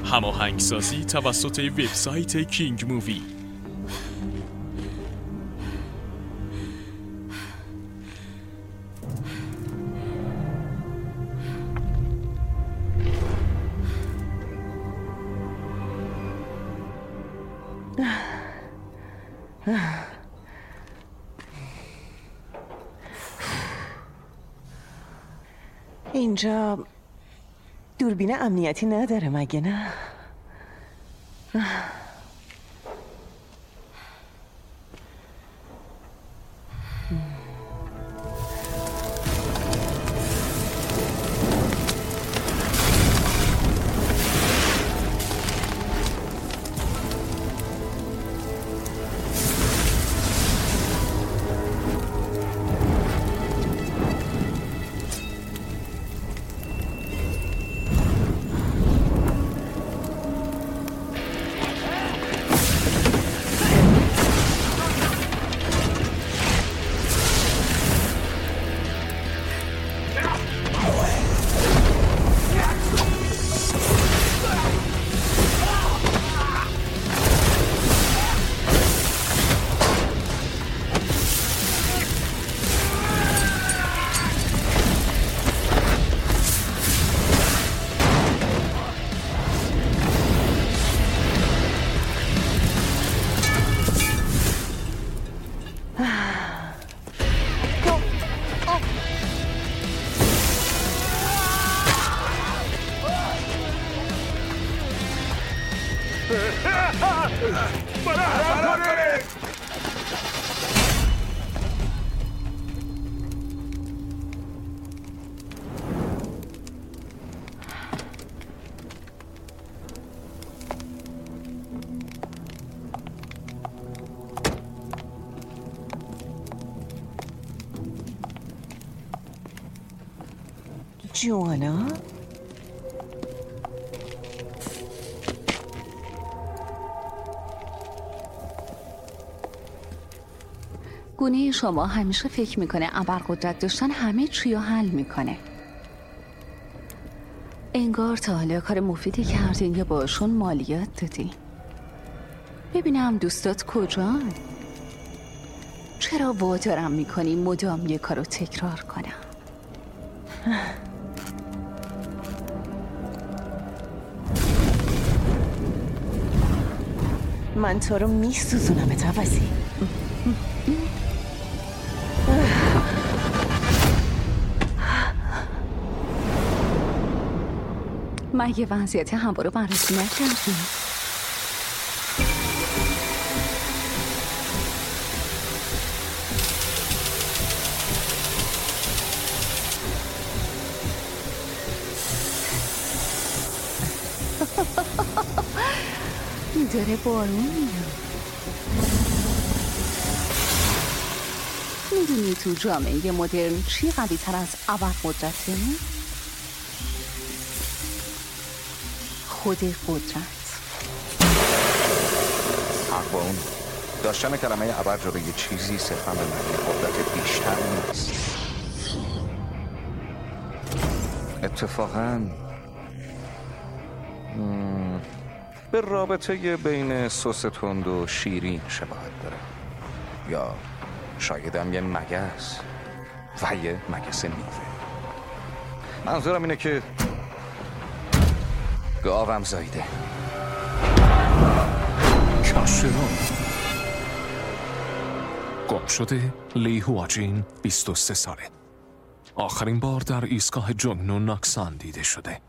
هماهنگسازی توسط وبسایت کینگ مووی. اینجا دوربین امنیتی نداره مگه نه؟ جوانا؟ گونه شما همیشه فکر میکنه ابرقدرت داشتن همه چی رو حل میکنه. انگار تا حالا کار مفیدی کردین یا باشون مالیات دادین. ببینم دوستات کجان؟ چرا وادارم میکنی مدام یه کارو تکرار کنم؟ من تو رو میسوزونم عوضی. مگه وضعیت هوا رو بررسی نکردی؟ داره بارون میاد. میدونی تو جامعه مدرن چی قوی تر از ابرقدرته؟ خود قدرت. حق با اون داشتن کلمه ابر جلوی یه چیزی صرفا به معنی قدرت بیشتر نیست. اتفاقاً به رابطه بین سس تند و شیرین شباهت داره، یا شایدم یه مگس و یه مگس میوه. منظورم اینه که گاوم زایده. کشران گم شده لی هواجین 23 ساله. آخرین بار در ایستگاه جنگنو ناکسان دیده شده.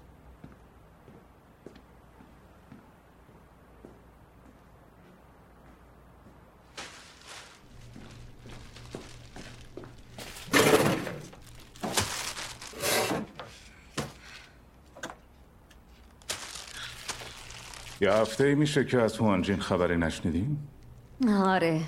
یه هفته میشه که از هوانجین خبری نشنیدیم؟ آره.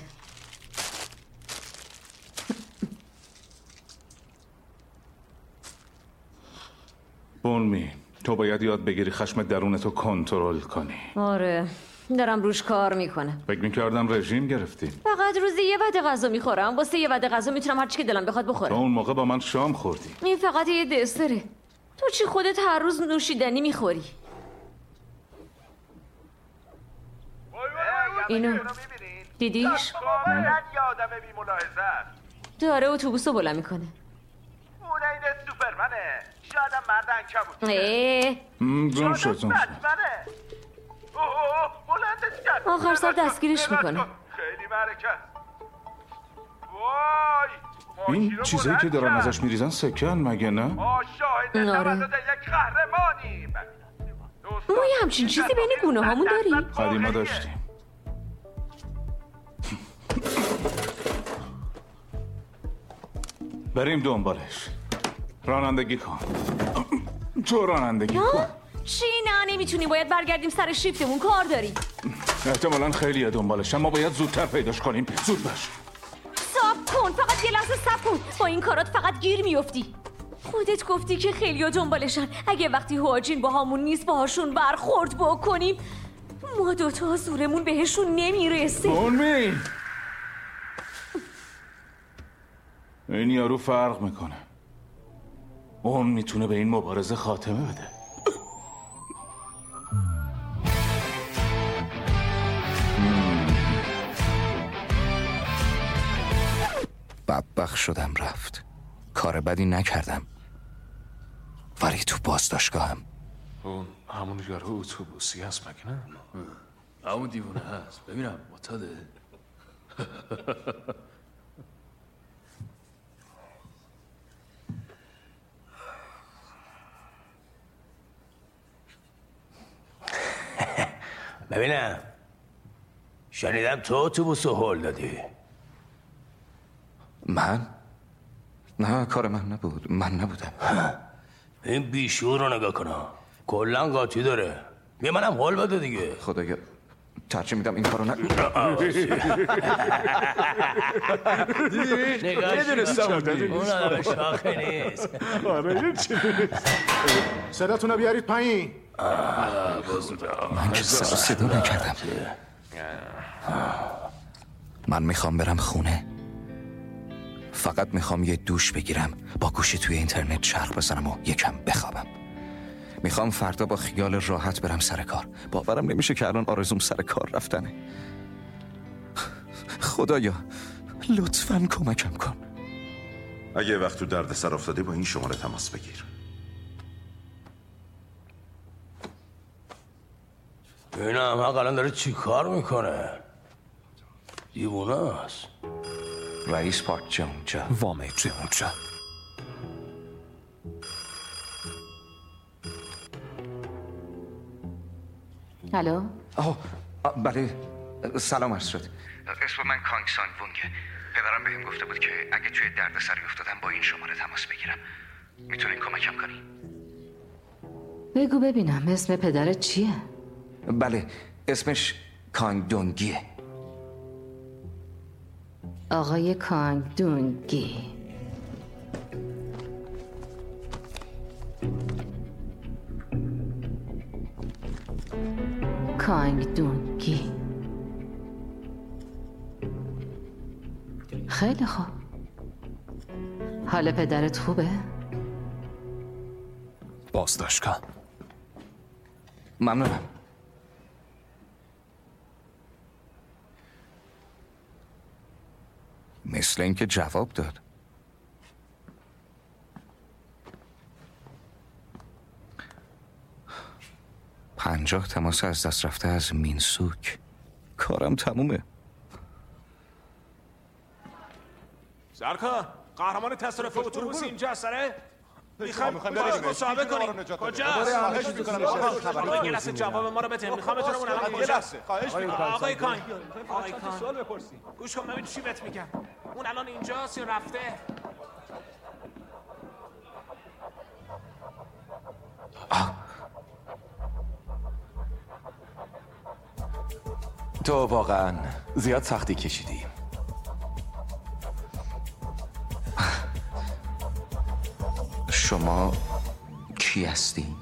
بونمی، تو باید یاد بگیری خشم درونتو کنترل کنی. آره، دارم روش کار میکنم. فکر میکردم رژیم گرفتی. فقط روزی یه وعده غذا میخورم. واسه یه وعده غذا میتونم هر چی که دلم بخواد بخورم. تو اون موقع با من شام خوردی. این فقط یه دسره. تو چی خودت هر روز نوشیدنی میخوری؟ اینو دیدیش؟ باید یه آدم بی ملاحظه است. داره اتوبوس رو بلند میکنه. اون این سوپرمنه. شاید هم مرد عنکبوت. گم شد بتمنه. بلندش کرد. آخر سر دستگیرش میکنه. خیلی معرکه. وای. این چیزایی که دارن ازش میریزن سکن مگه نه؟ ما شاهد تولد یک قهرمانیم. ما یه همچین چیزی بین گونه هامون داریم؟ قدیما داشتیم. بریم دنبالش. رانندگی کن. تو رانندگی کن. چی؟ نه نمیتونیم، باید برگردیم سر شیفتمون، کار داریم. احتمالاً خیلیه دنبالش، اما باید زودتر پیداش کنیم. زود باش. صبر کن، فقط یه لحظه صبر کن. با این کارات فقط گیر میافتی. خودت گفتی که خیلیا دنبالشن. اگه وقتی هواجین با همون نیست باهاشون برخورد بکنیم، ما دوتا زورمون بهشون نمیرسه. بونمی، این یارو فرق میکنه. اون میتونه به این مبارزه خاتمه بده. بدبخت شدم رفت. کار بدی نکردم، ولی تو بازداشتگاهم. اون همون یارو اتوبوسی هست مگه نه؟ همون دیوونه هست. ببینم معتاده. ببینم، شنیدم تو اتوبوس رو هول دادی. من؟ نه، کار من نبود. من نبودم. این بیشور رو نگاه کنا، کلن قاطی داره. بیا منم هول بده دیگه. خدایا ترجیح میدم این کارو اون آدم شاخه نیست. صداتون رو بیارید پایین. من که سر صدا نکردم. من میخوام برم خونه. فقط میخوام یه دوش بگیرم، با گوشی توی اینترنت چرخ بزنم و یکم بخوابم. میخوام فردا با خیال راحت برم سر کار. باورم نمیشه که الان آرزوم سر کار رفتنه. خدایا لطفاً کمکم کن. اگه وقت تو درد سر افتاده با این شماره تماس بگیر. ببینم حق الان داره چی کار میکنه؟ دیوونه است. رئیس پارک چه اونجا؟ وامه چه اونجا؟ الو؟ بله، سلام عرض شد. اسم من کانگ سان وونگه. پدرم بهم گفته بود که اگه توی دردسری افتادم با این شماره تماس بگیرم. میتونین کمکم کنی؟ بگو ببینم اسم پدرت چیه؟ بله، اسمش کانگ دونگیه. آقای کانگ دونگی. کانگ دونگی. خیلی خوب. حال پدرت خوبه؟ بازداشتگاه. ممنونم. مثل اینکه جواب داد. $50 تماس از دست رفته از مینسوک. کارم تمومه. سرکار، قهرمان تصرف اتوبوس اینجا سره؟ میخوایم مصاحبه کنیم. کجاست؟ آقا یه لحظه جواب ما رو بده. میخوام بتونم اون الان کجاست؟ آقای کان، گوش کن ببین چی بهت میگم. اون الان اینجاست یا رفته؟ تو واقعا زیاد سختی کشیدی. شما کی هستی؟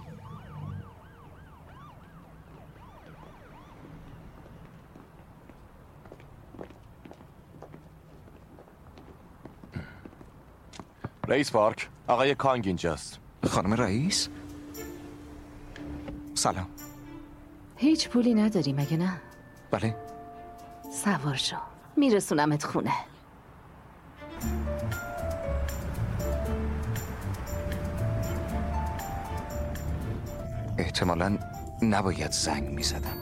رئیس پارک، آقای کانگ اینجاست. خانم رئیس؟ سلام. هیچ پولی نداری مگه نه؟ بله. سوار شو، میرسونمت خونه. احتمالاً نباید زنگ میزدم.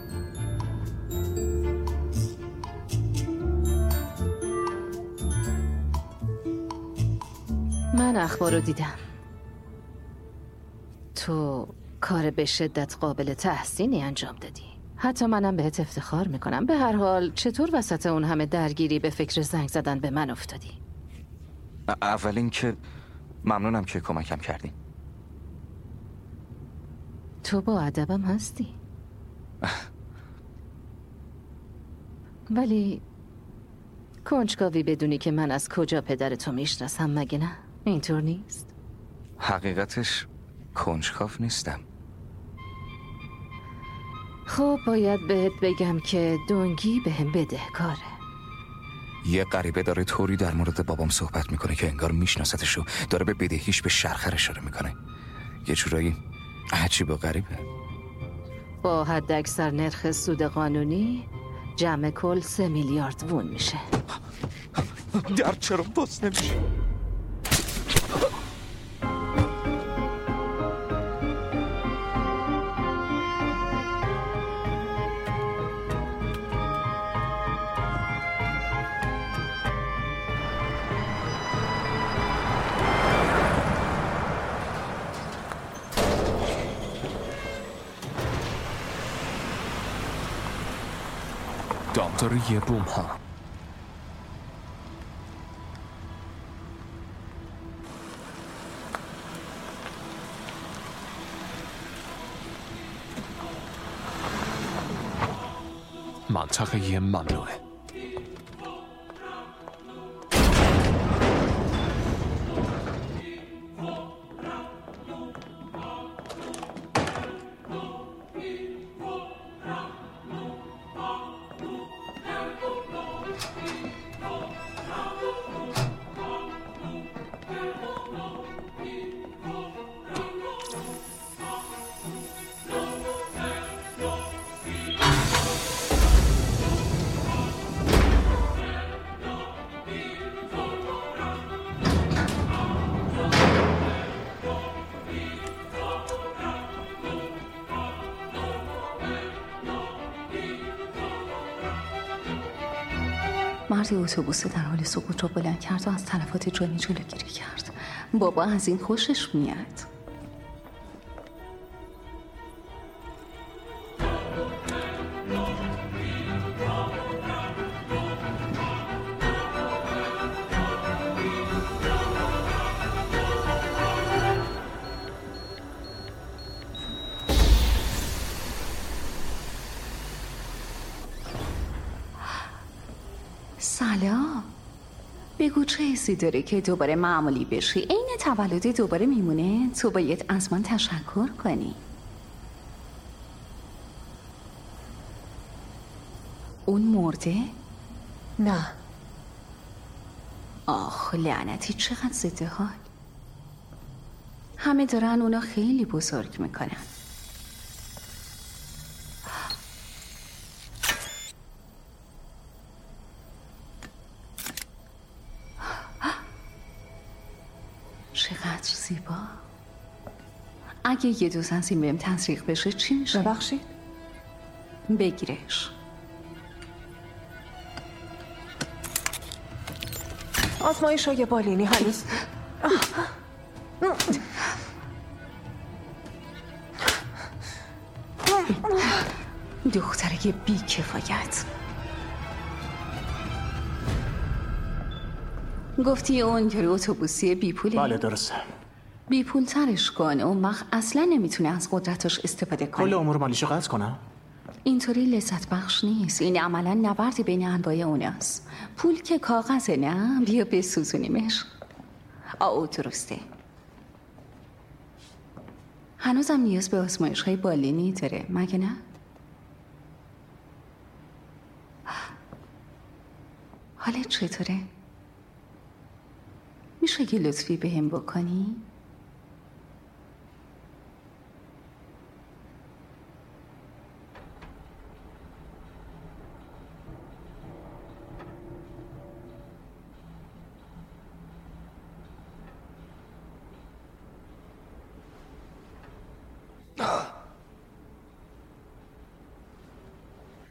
من اخبار رو دیدم. تو کار به شدت قابل تحسینی انجام دادی. حتی منم بهت افتخار میکنم. به هر حال چطور وسط اون همه درگیری به فکر زنگ زدن به من افتادی؟ اول اینکه ممنونم که کمکم کردین. تو با ادبم هستی. ولی کنجکاوی بدونی که من از کجا پدرتو میشناسم مگه نه؟ اینطور نیست؟ حقیقتش کنجکاو نیستم. خب باید بهت بگم که دونگی بهم بدهکاره. یه غریبه داره طوری در مورد بابام صحبت میکنه که انگار میشناستش و داره به بدهیش به شرخر اشاره میکنه. یه جورایی عجیب و غریبه. با حد اکثر نرخ سود قانونی جمع کل 3 میلیارد وون میشه. در چرا باز نمیشه؟ دامداری بوم ها. منطقه ممنوعه. مردی اتوبوس در حال سقوط رو بلند کرد و از تلفات جانی جلوگیری کرد. بابا از این خوشش میاد. سلام. بگو چه حسی داره که دوباره معمولی بشی؟ عین تولد دوباره میمونه؟ تو باید از من تشکر کنی. اون مرده؟ نه. آخ لعنتی چقدر ضد حال. همه دارن اونا خیلی بزرگ میکنن. چقدر زیبا. اگه یه دوز از این بهم تزریق بشه چی میشه؟ ببخشید؟ بگیرش. آزمایش‌های بالینی هنوز دختره بی کفایت. گفتی اون یاری اتوبوسی بی پوله؟ بله درسته. بی پول ترش کن، اون وقت اصلا نمیتونه از قدرتش استفاده کنه. کل امور مالیشو قطع کنم؟ اینطوری لذت بخش نیست. این عملا نبردی بین انواع اوناست. پول که کاغذه نه؟ بیا بسوزونیمش. آو درسته. هنوزم نیاز به آزمایش‌های بالینی داره مگه نه؟ حالت چطوره؟ میشه یه لطفی بهم بکنی؟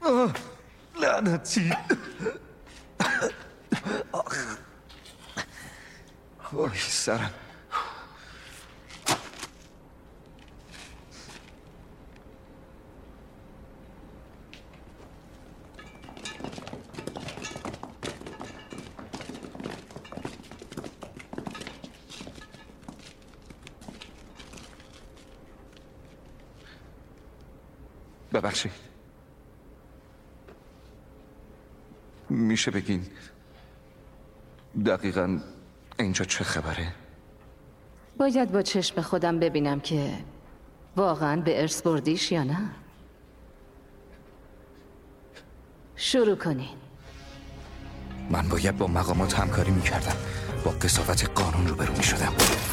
لعنتی. وای سرم. ببخشید، میشه بگین دقیقاً اینجا چه خبره؟ باید با چشم خودم ببینم که واقعاً به ارث بردیش یا نه. شروع کنین. من باید با مقامات همکاری میکردم، با قضاوت قانون روبرو میشدم.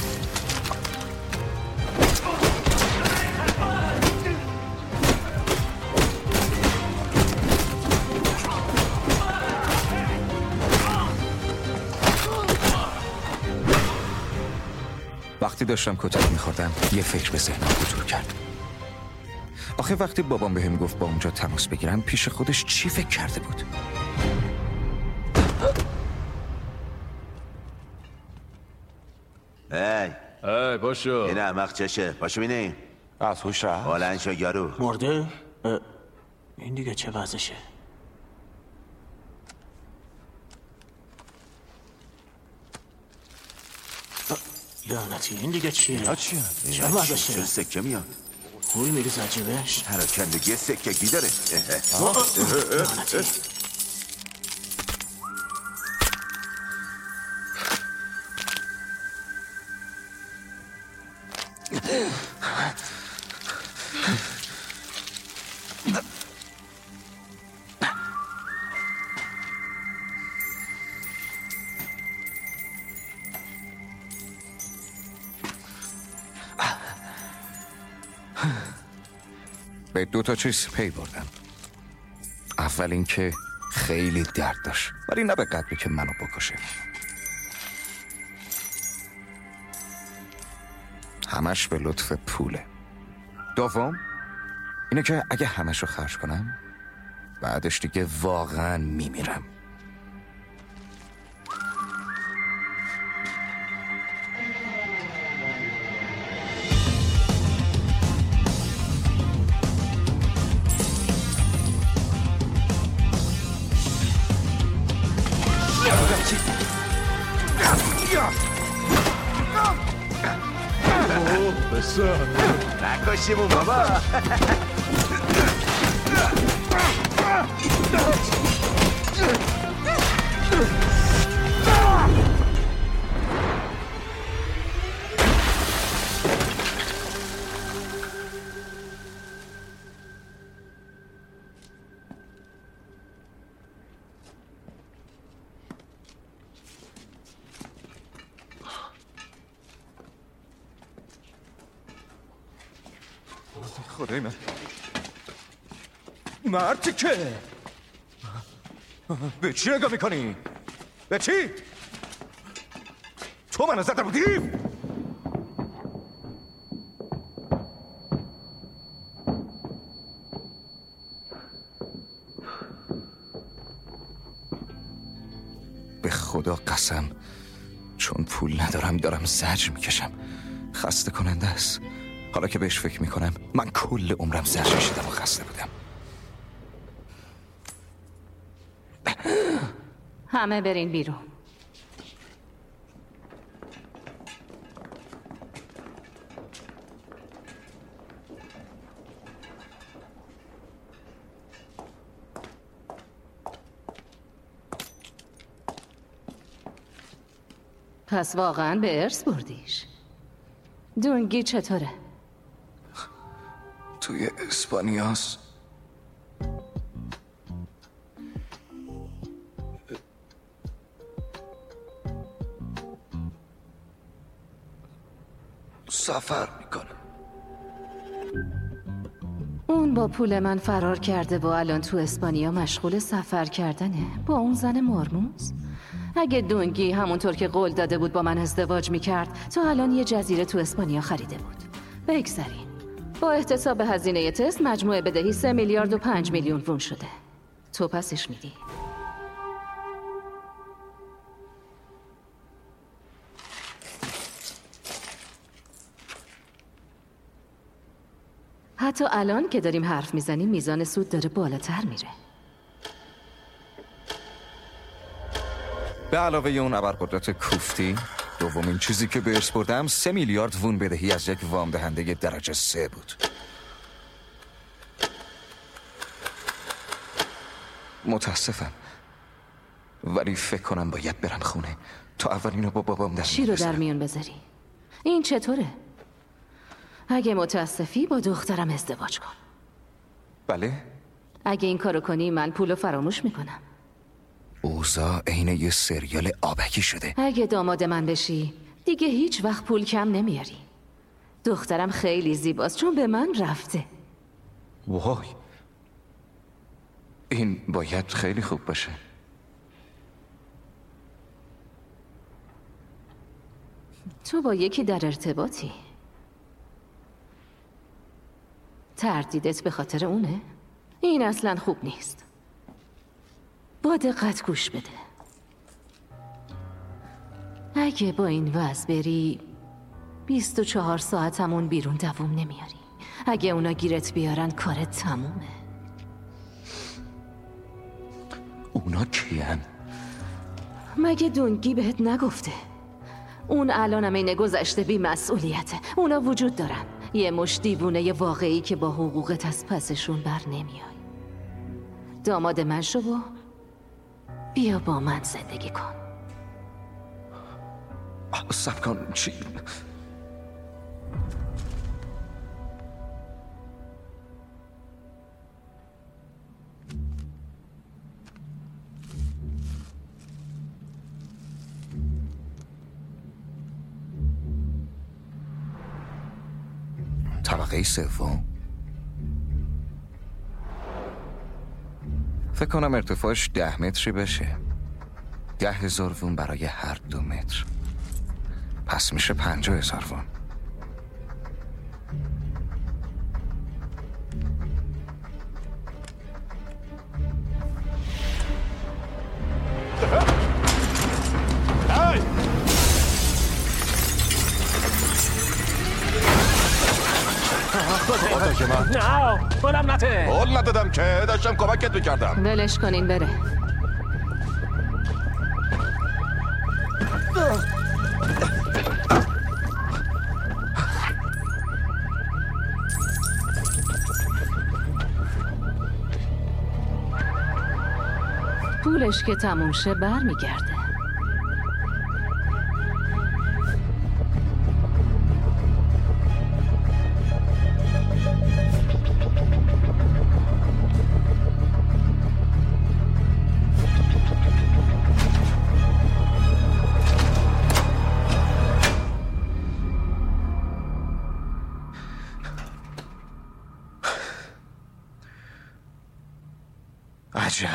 وقتی داشتم کتک میخوردم یه فکر به ذهنم خطور کرد. آخه وقتی بابام بهم گفت با اونجا تماس بگیرم، پیش خودش چی فکر کرده بود؟ ای باشو. این احمق چشه؟ پاشو بینیم. از هوش رفت؟ بلند شو یارو. مرده؟ این دیگه چه وضعشه؟ لعنتی این دیگه چیه؟ اینا چیه؟ چه وضعشه؟ چرا سکه میاد؟ خوی میریز عجیبش؟ پراکندگی سکگی داره. لعنتی. به 2 چیز پی بردم. اول اینکه خیلی درد داشت، ولی نه به قدری که منو بکشه. همش به لطف پوله. دوم اینه که اگه همش رو خرج کنم، بعدش دیگه واقعا میمیرم. نکشیمون بابا. خدای من، مردی که به چی نگاه میکنی؟ به چی؟ تو منو زده بودی؟ به خدا قسم، چون پول ندارم دارم زجر میکشم. خسته کننده است. حالا که بهش فکر میکنم من کل عمرم زجر کشیدم و خسته بودم. همه برین بیرون. پس واقعا به ارث بردیش. دونگی چطوره؟ توی اسپانیاست. سفر میکنه. اون با پول من فرار کرده و الان تو اسپانیا مشغول سفر کردنه با اون زن مرموز. اگه دونگی همونطور که قول داده بود با من ازدواج میکرد تا الان یه جزیره تو اسپانیا خریده بود. بگذارین. با احتساب هزینه تست مجموع بدهی 3 میلیارد و 5 میلیون وون شده. تو پسش میدی. حتی الان که داریم حرف میزنیم میزان سود داره بالاتر میره. به علاوه اون ابرقدرت کوفتی، دومین چیزی که به ارث بردم 3 میلیارد وون بدهی از یک وام دهنده درجه 3 بود. متاسفم، ولی فکر کنم باید برم خونه تا اول اینو با بابام چی رو در میون بذاری؟ این چطوره؟ اگه متاسفی با دخترم ازدواج کن. بله؟ اگه این کارو کنی من پولو فراموش میکنم. اوضاع عین یه سریال آبکی شده. اگه داماد من بشی دیگه هیچ وقت پول کم نمیاری. دخترم خیلی زیباست چون به من رفته. وای، این باید خیلی خوب باشه. تو با یکی در ارتباطی. تردیدت به خاطر اونه؟ این اصلا خوب نیست. با دقت گوش بده. اگه با این وضع بری 24 ساعتمون بیرون دووم نمیاری. اگه اونا گیرت بیارن کارت تمومه. اونا کیان؟ مگه دونگی بهت نگفته؟ اون الانم این گذشته بی مسئولیته. اونا وجود دارن، یه مش دیوونه واقعی که با حقوقت از پسشون بر نمیای. داماد من شو و بیا با من زندگی کن. صبر کن، چی؟ طبقه سوم. فکر کنم ارتفاعش 10 متری بشه. 10,000 وون برای هر 2 متر. پس میشه 50,000 وون. نه بلم نته. قول ندادم که داشتم کمکت میکردم. ولش کنین بره. پولش که تموم شه بر میگرده. عجب.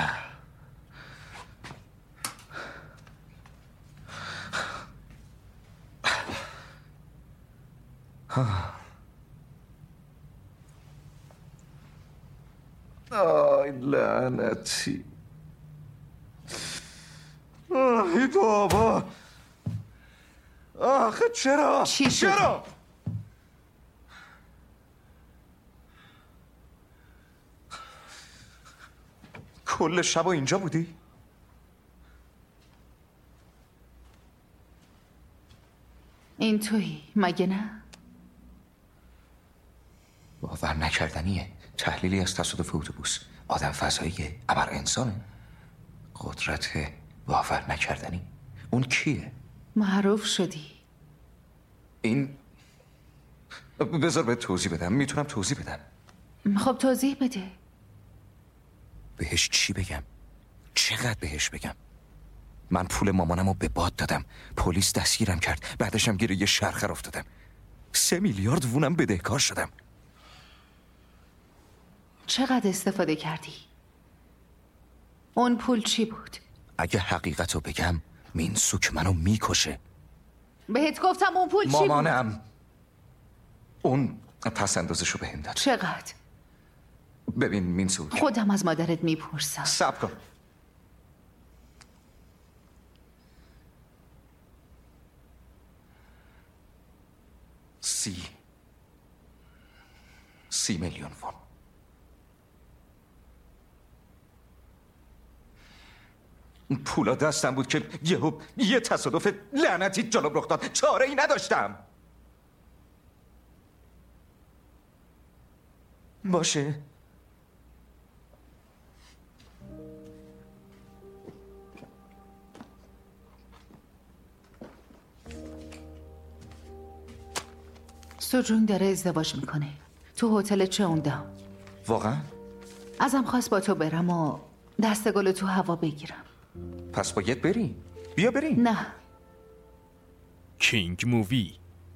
آی لعنتی. آی بابا. آخه چرا؟ چرا؟ کل شب اینجا بودی؟ این تویی مگه نه؟ باور نکردنیه. تحلیلی از تصادف اتوبوس. آدم فضاییه، ابر انسانه. قدرت باور نکردنی. اون کیه؟ معروف شدی. این بذار به توضیح بدم. میتونم توضیح بدم. خب توضیح بده. بهش چی بگم؟ چقدر بهش بگم؟ من پول مامانمو به باد دادم. پلیس دستگیرم کرد. بعدشم گیر یه شرخر افتادم. 3 میلیارد وونم بدهکار شدم. چقدر استفاده کردی؟ اون پول چی بود؟ اگه حقیقتو بگم مینسوک منو میکشه. بهت گفتم اون پول چی بود؟ مامانم اون پس اندازشو بهم داد. چقدر؟ ببین مینسوک، خودم از مادرت میپرسم. صبر کن. سی میلیون وون. پولا دستم بود که یه تصادف لعنتی جلوم رخ داد. چاره ای نداشتم. باشه. سوجون داره ازدواج میکنه تو هتل چهوندام. واقعا؟ ازم خواست با تو برم و دست گل تو هوا بگیرم. پس باید بری. بیا بریم. نه. کینگ مووی.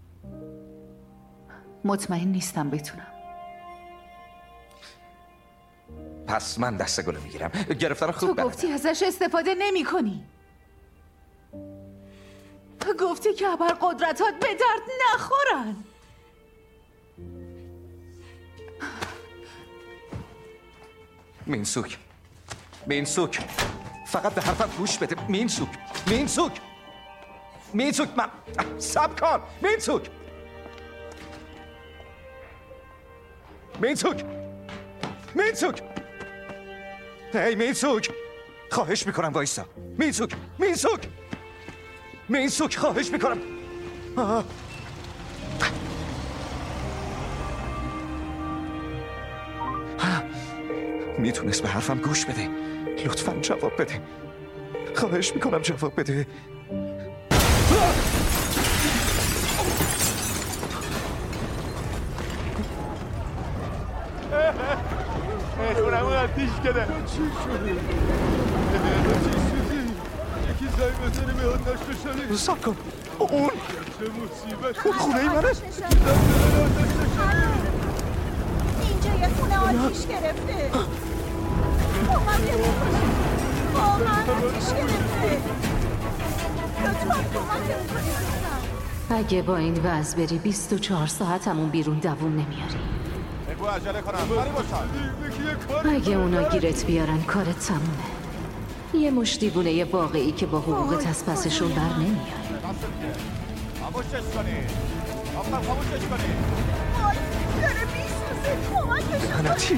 مطمئن نیستم بتونم. پس من دست گل میگیرم. گرفتار خوب تو گفتی ازش استفاده نمی کنی. گفتی که ابر قدرتات به درد نخورن. مینسوک فقط به حرفم گوش بده. مینسوک من صبر کن. مینسوک هی مینسوک، خواهش میکنم وایسا. مینسوک خواهش میکنم. میتونست به حرفم گوش بده. لطفاً جواب بده. خواهش میکنم جواب بده. خونمون آتیش کده. چی شده؟ یکی زنگ بزنه به آتش بشنه. صبر کن. اون چه مصیبت. اون خونه ای منه. اینجا یه خونه آتیش گرفته. واقعا آتیش گرفته. لطفاً کمکمون کنید. اگه با این وضع بری 24 ساعتمون بیرون دووم نمیاری. بگو عجله کنم. بری باشن. اگه اونا گیرت بیارن کارت تمومه. یه مش دیوونه واقعی که با حقوقت از پسشون بر نمیای. خاموشش کنی. خاموشش کنی. وای داره میسوزه. کمکش کنی. لعنتی.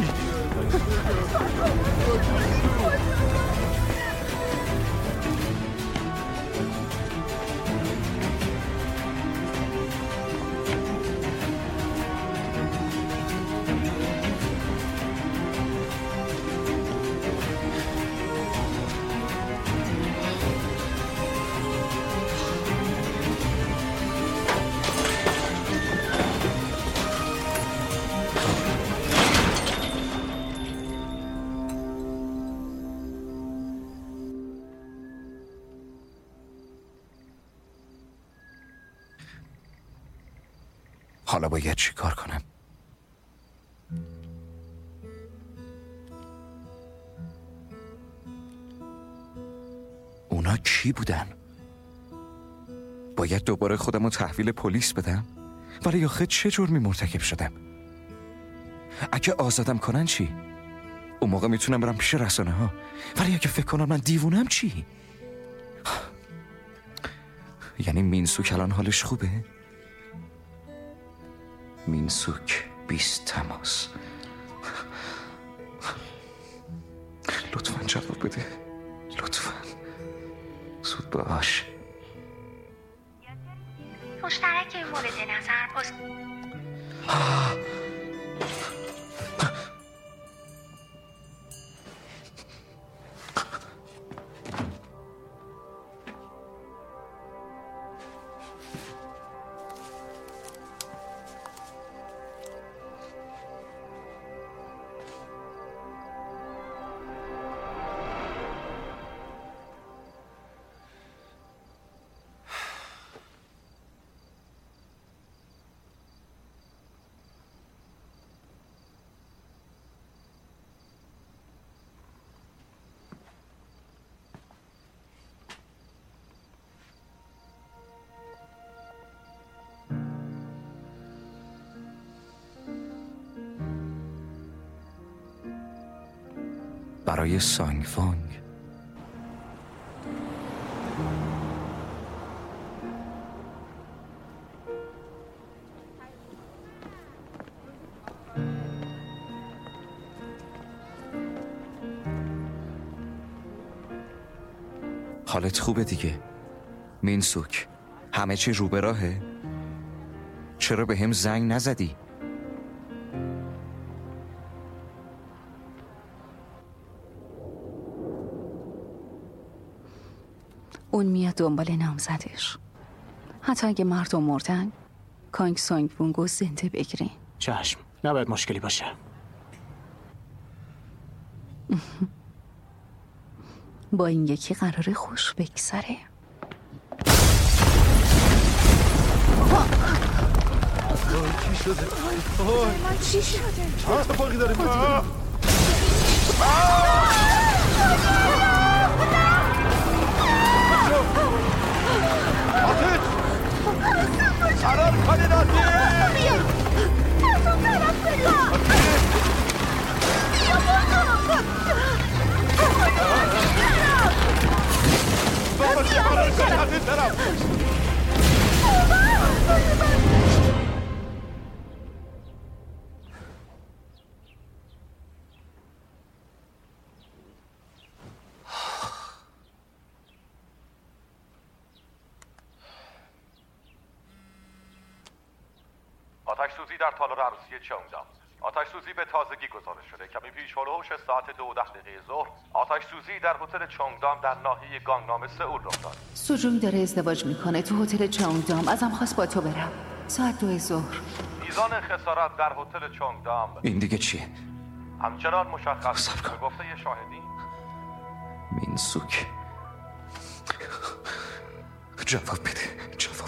حالا باید چی کار کنم؟ اونا کی بودن؟ باید دوباره خودم رو تحویل پلیس بدم؟ ولی آخه چه جرمی مرتکب شدم؟ اگه آزادم کنن چی؟ اون موقع میتونم برم پیش رسانه ها. ولی اگه فکر کنم من دیوونم چی؟ یعنی مینسوک الان حالش خوبه؟ مینسوک 20 تماس. لطفاً جواب بده. لطفاً زود باش. مشترک مورد نظر پست. برای سانگ وانگ. حالت خوبه دیگه مینسوک؟ همه چی رو به راهه؟ چرا به هم زنگ نزدی؟ اون میاد دنبال نامزدش. حتی اگه مردم مردن کانگ سانگ وونگو زنده بگیرین. چشم، نباید مشکلی باشه. با این یکی قراره خوش بگذره. چی شده؟ من چی شده؟ چه اتفاقی داریم؟ آتش! فرار کنید آتش! بیا! از اون طرف بیا! بیا بابا چه فرار کنید از این طرف! آتش سوزی در تالار عروسی چونگدام. آتش سوزی به تازگی گزارش شده. کمی پیش هولوش ساعت 2:10 ظهر آتش سوزی در هتل چونگدام در ناحیه گانگنام سئول رخ داد. سوجونگ داره ازدواج میکنه تو هتل چونگدام. ازم خواست با تو برم ساعت 2 ظهر. میزان خسارت در هتل چونگدام این دیگه چیه؟ همچنان مشخص نیست. به گفته شاهدین مینسوک جواب بده.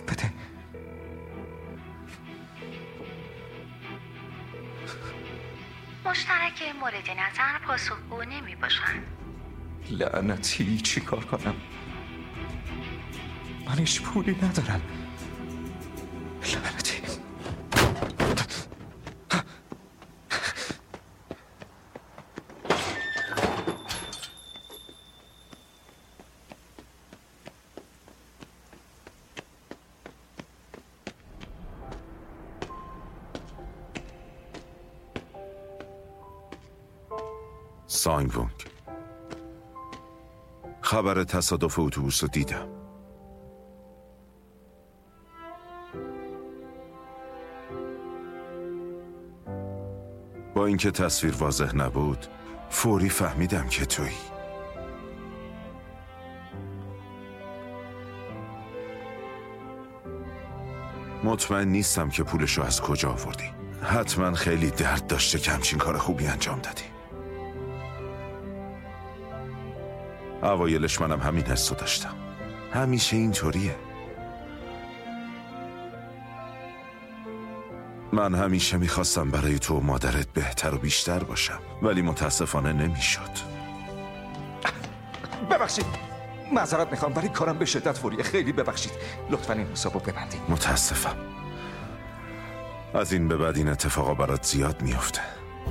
مشترک مورد نظر پاسخگو نمی باشن. لعنتی چی کار کنم؟ من هیچ پولی ندارم. لعنتی سانگ وونگ، خبر تصادف اتوبوس رو دیدم. با اینکه تصویر واضح نبود فوری فهمیدم که تویی. مطمئن نیستم که پولشو از کجا آوردی. حتما خیلی درد داشته که همچین کار خوبی انجام دادی. اوایلش منم همین حسو داشتم. همیشه اینطوریه. من همیشه میخواستم برای تو و مادرت بهتر و بیشتر باشم، ولی متاسفانه نمیشد. ببخشید، معذرت میخوام ولی کارم به شدت فوریه. خیلی ببخشید، لطفاً این حسابو ببندید. متاسفم. از این به بعد این اتفاقا برات زیاد میفته.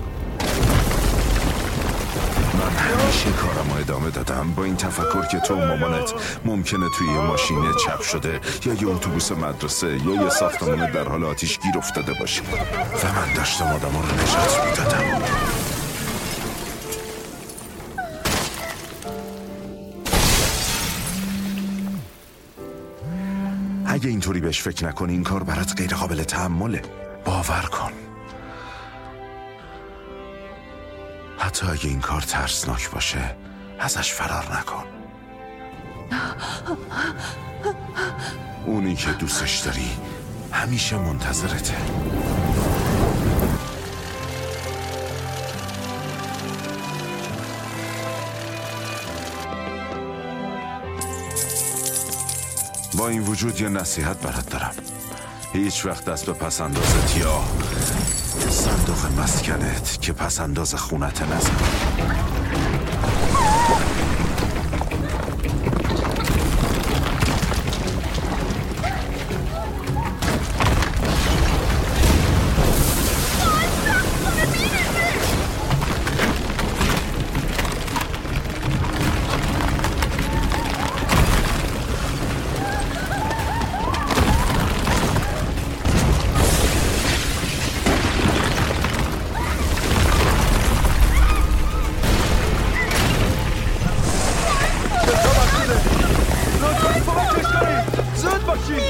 من همیشه کارم رو ادامه دادم با این تفکر که تو و مامانت ممکنه توی یه ماشین چپ شده یا یه اتوبوس مدرسه یا یه ساختمان در حال آتیش گیر افتاده باشی و من داشتم آدما رو نجات میدادم. اگه اینطوری بهش فکر نکنی این کار برات غیر قابل تحمله. باور کن. حتی اگه این کار ترسناک باشه ازش فرار نکن. اونی که دوستش داری همیشه منتظرته. با این وجود یه نصیحت برات دارم. هیچ وقت دست به پسندازت یا صندوق مسکنت که پسنداز خونت نزن.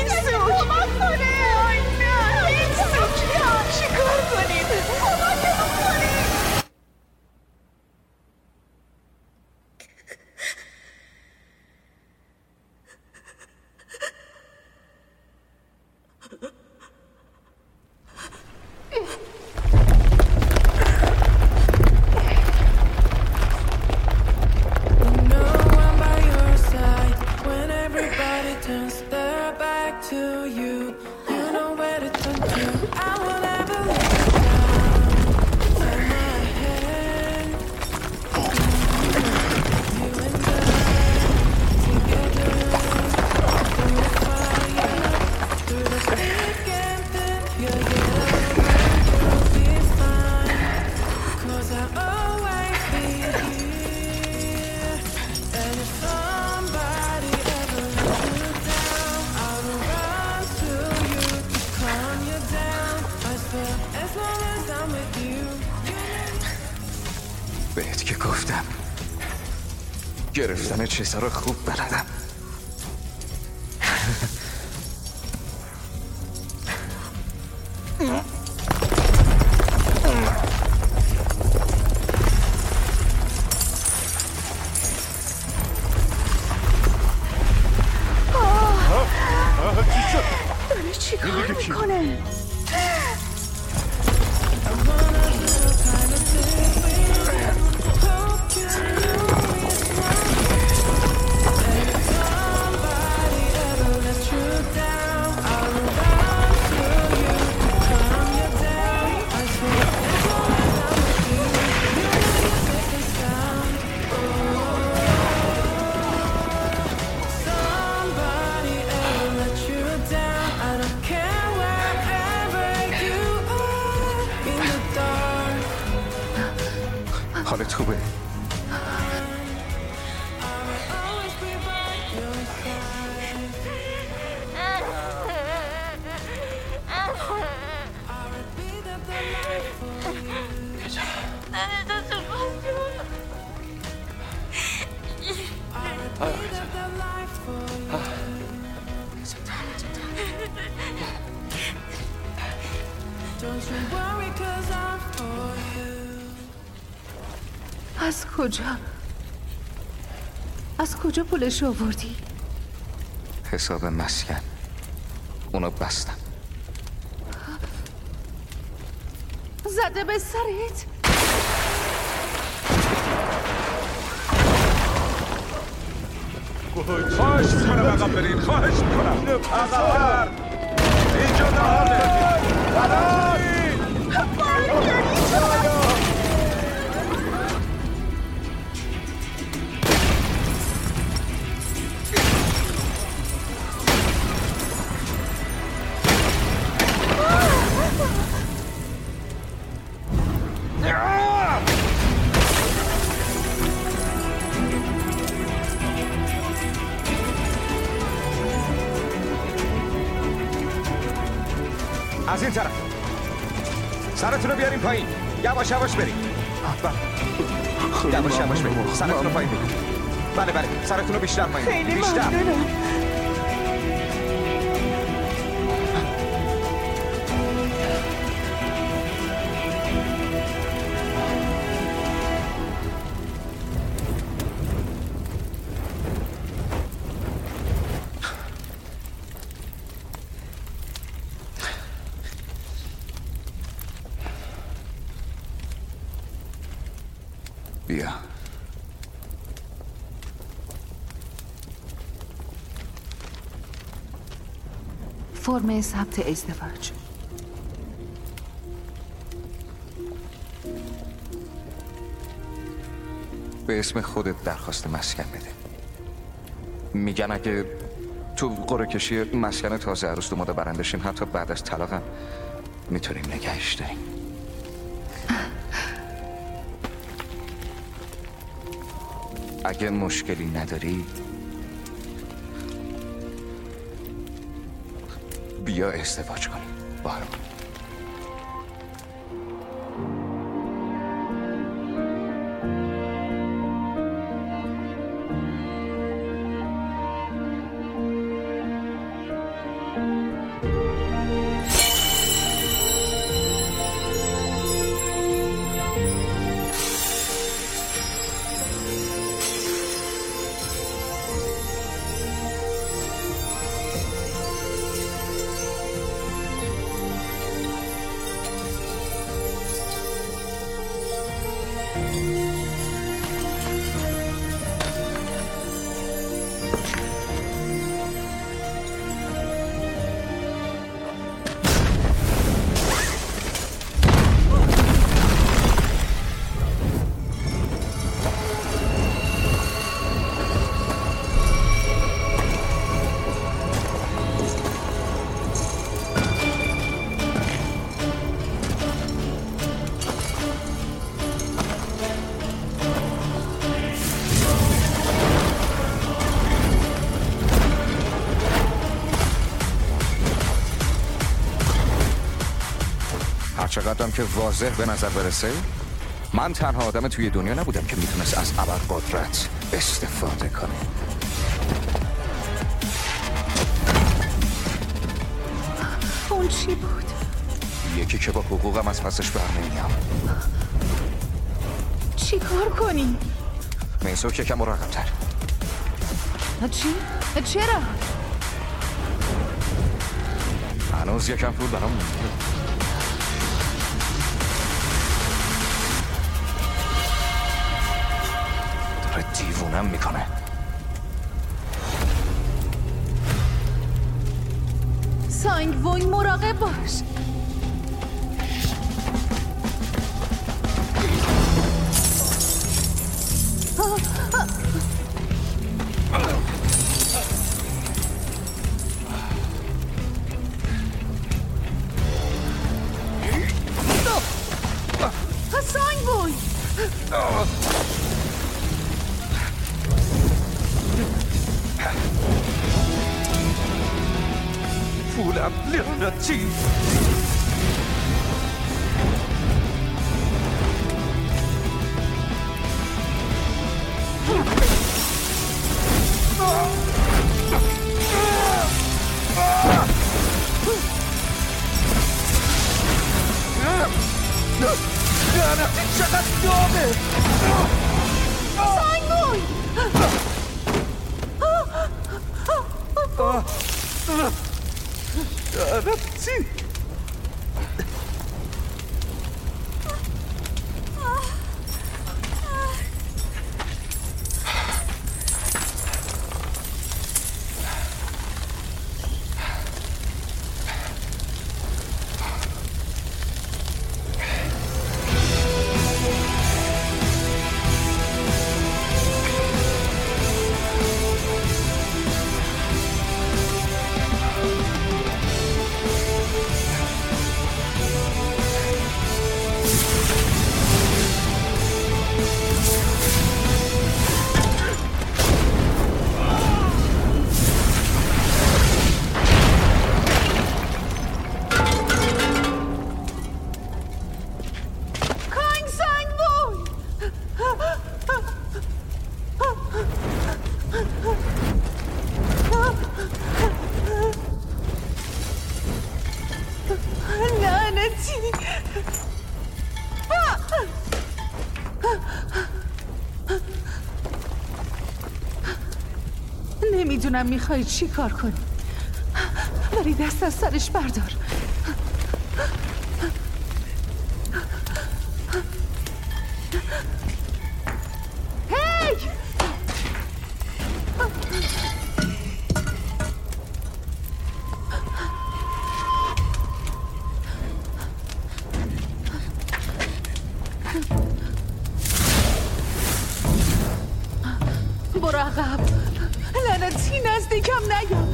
کمک کنه. آی نه هیچ سوک. چیکار کنیم؟ کمکمون کنه. بهت که گفتم گرفتن چیزا رو خوب بلدم. داره چی کار میکنه؟ حالت خوبه؟ از کجا پولش آوردی؟ حساب مسکن اونو بستم. زده به سرت؟ خواهش میکنم عقب برید. خواهش میکنم عقب. اینجا نهاره. از این طرف سرتون رو بیاریم پایین. یواش یواش بریم. یواش یواش بریم. سرتون رو پایین بریم. بله بله سرتون رو بیشتر پایین. خیلی بیشتر. ممنونم. بیا. فرم ثبت ازدواج. به اسم خودت درخواست مسکن بده. میگن اگه تو قرعه کشی مسکن تازه عروس دوماده برندشین حتی بعد از طلاقم میتونیم نگهش داریم. اگه مشکلی نداری بیا ازدواج کنیم با هم. هر چقدرم که واضح به نظر برسه من تنها آدم توی دنیا نبودم که میتونست از ابرقدرت استفاده کنه. اون چی بود؟ یکی که با حقوقم از پسش برنمیام. چی کار کنی؟ میسوک یکم مراقب‌تر. چی؟ چرا؟ هنوز یکم پول برام مونده. داره دیوونم میکنه. سانگ وونگ مراقب باش. سانگ وونگ پولم لعنتی. لعنتی چقدر داغه. سانگ وونگ لعنتی. نمیدونم میخوای چی کار کنی، ولی دست از سرش بردار. هی! برو عقب. لعنتی نزدیکم نیا.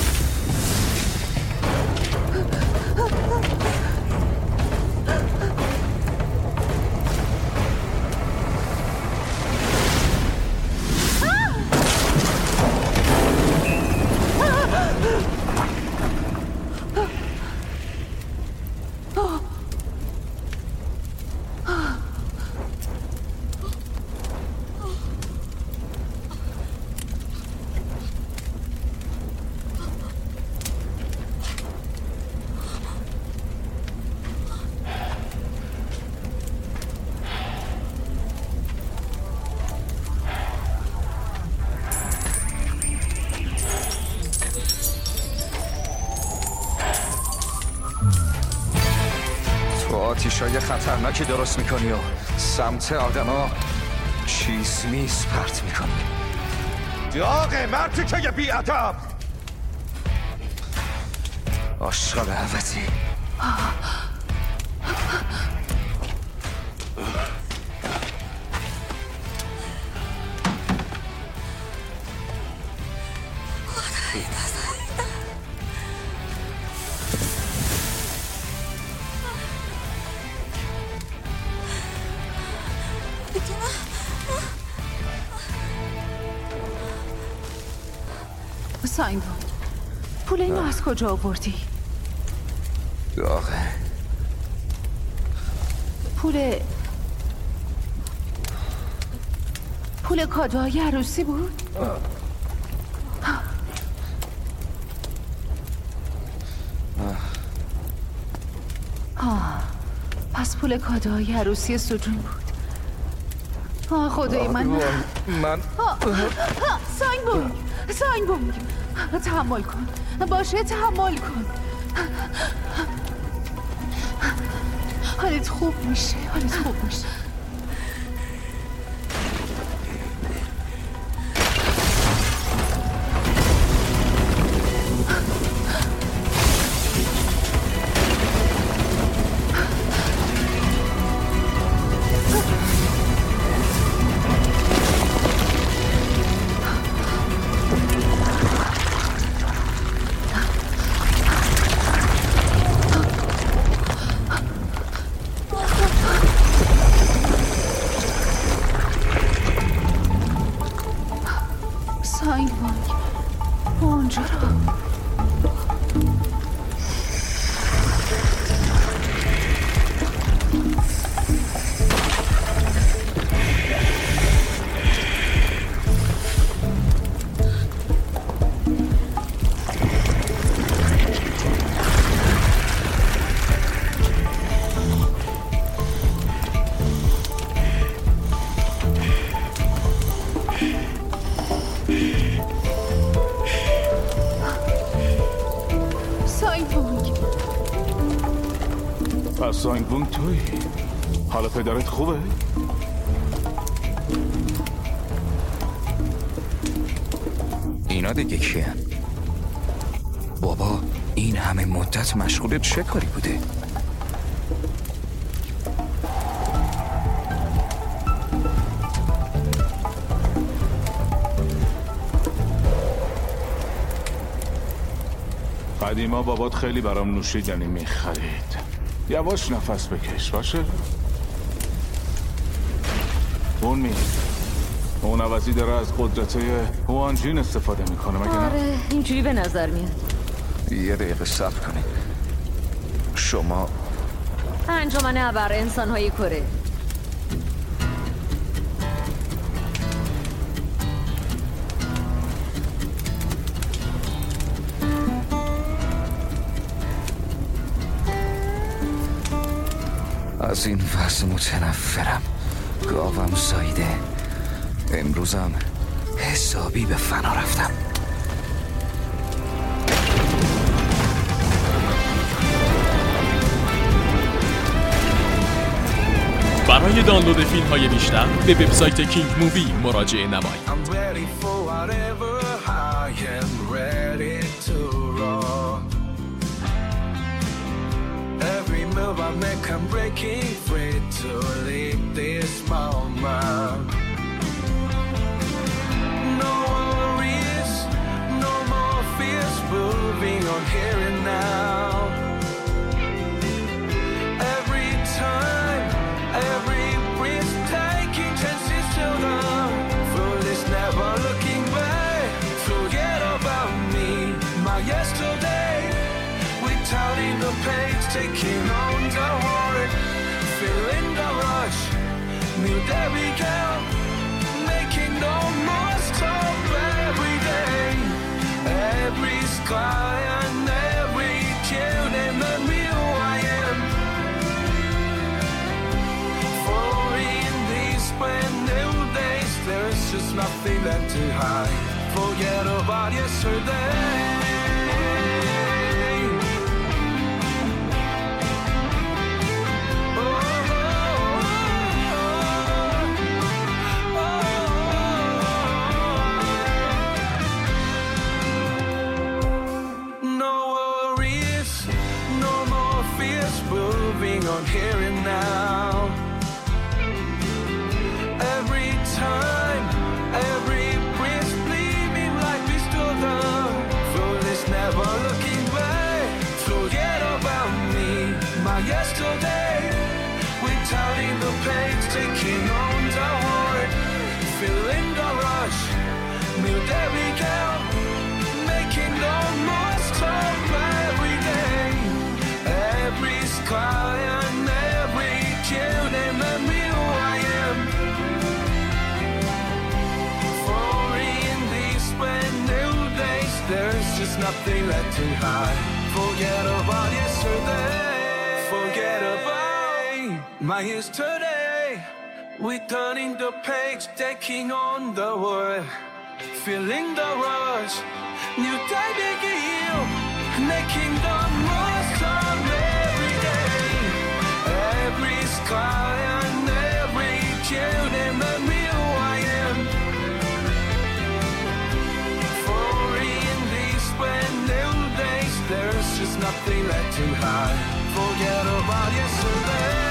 آتیشای خطرناکی درست میکنی و سمت آدما چیز میز پرت میکنی. داغه مرتی که یه بی‌ادب. آشغال عوضی. سایمون، پول اینو از کجا آوردی؟ داغه. پول کادوهای عروسی بود؟ پس پول کادوهای عروسی سجون بود. خدای من ساینبونگ تحمل کن. باشه تحمل کن. حالت خوب میشه. ساینبونگ توی حالا پدرت خوبه؟ اینا دیگه کیه؟ بابا این همه مدت مشغول چه کاری بوده؟ قدیما بابات خیلی برام نوشیدنی میخرید. یواش نفس بکش باشه. اون عوضی داره از قدرت هوانجین استفاده میکنه مگه نه؟ آره اینجوری به نظر میاد. یه دقیقه صبر کنید. شما انجمن ابر انسان‌های کره. از این وضع متنفرم. گاوم سایده. امروزم حسابی به فنا رفتم. برای دانلود فیلم های بیشتر به وبسایت کینگ مووی مراجعه نمایید. I'm breaking free to leave this moment. No worries, no more fears, moving on here and now. Every time, every breath, taking chances till the fool is never looking back. Forget about me, my yesterday. We're turning the page, taking on the world, feeling the rush. New day began, making no more stop every day. Every sky and every tune and the new I am. For in these brand new days, there's just nothing left to hide. Forget about yesterday. On here and now. Every time, every breath, bleeding like we stood up. Foolish, never looking back. Forget about me, my yesterday. We're turning the page, taking on the world, feeling the rush. New day began, making no more stop every day. Every sky and every tune nothing left to hide. Forget about yesterday. Forget about my yesterday. We turning the page, taking on the world, feeling the rush. New day begin, making the most of every day. Every sky and every tune and the new I am. For in these brand new days, there's just nothing left to hide. Forget about yesterday.